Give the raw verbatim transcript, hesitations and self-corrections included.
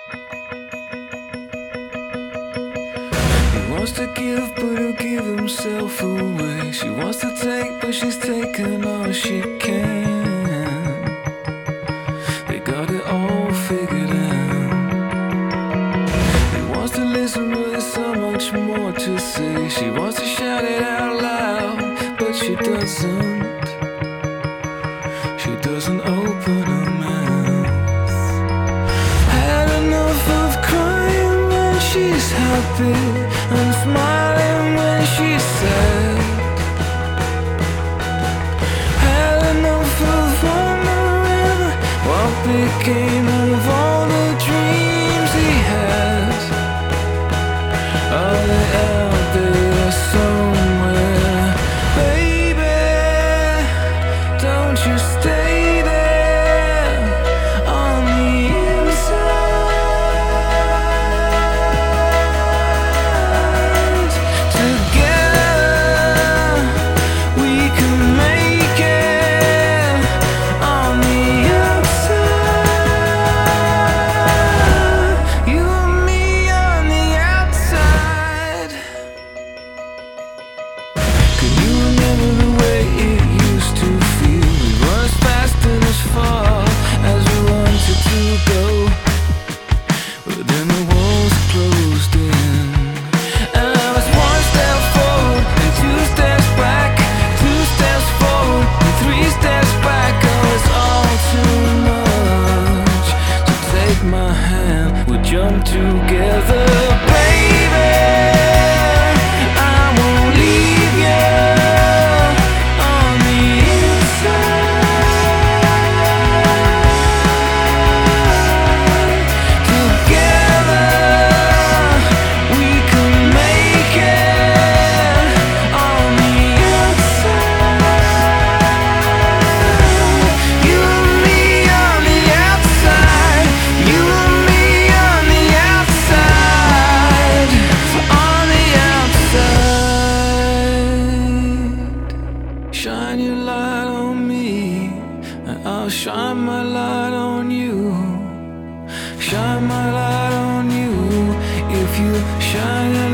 He wants to give, but he'll give himself away. She wants to take, but she's taken all she can. They got it all figured out. He wants to listen, but there's so much more to say. She wants to shout it out loud, but she doesn't. She doesn't open her mouth. Had enough of crying when she's happy and smiling when she's sad. Had enough of wondering what became of all the dreams he had. Are they out there somewhere? Baby, don't you stay there on the inside. Together we can make it on the outside. You and me on the outside. Can you remember the way it used to feel? We run as fast and as far as we wanted to go, but then the walls closed in, and I was one step forward and two steps back, two steps forward and three steps back. Oh, it's all too much. So take my hand, we'll jump together, baby. I won't leave you on the inside. Together we can make it on the outside. You and me on the outside. You and me on the outside. On the outside. Shine your light on me, and I'll shine my light on you. Shine my light on you if you shine your